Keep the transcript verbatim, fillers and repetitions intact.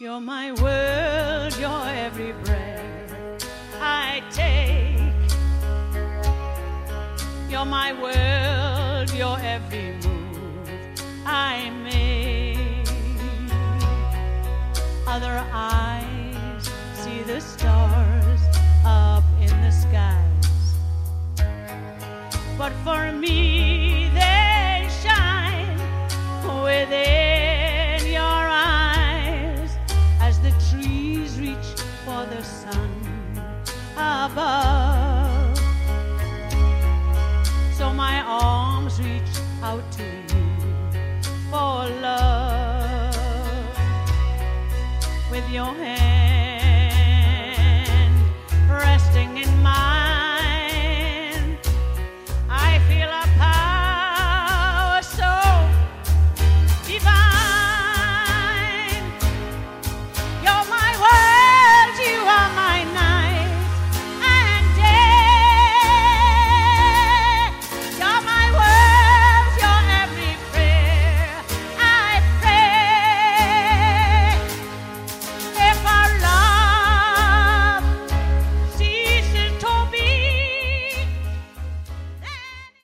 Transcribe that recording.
You're my world, you're every breath I take. You're my world, you're every move I make. Other eyes see the stars up in the skies, but for me they shine within your eyes as the trees reach for the sun above. So my arms reach out to you for love. With your hand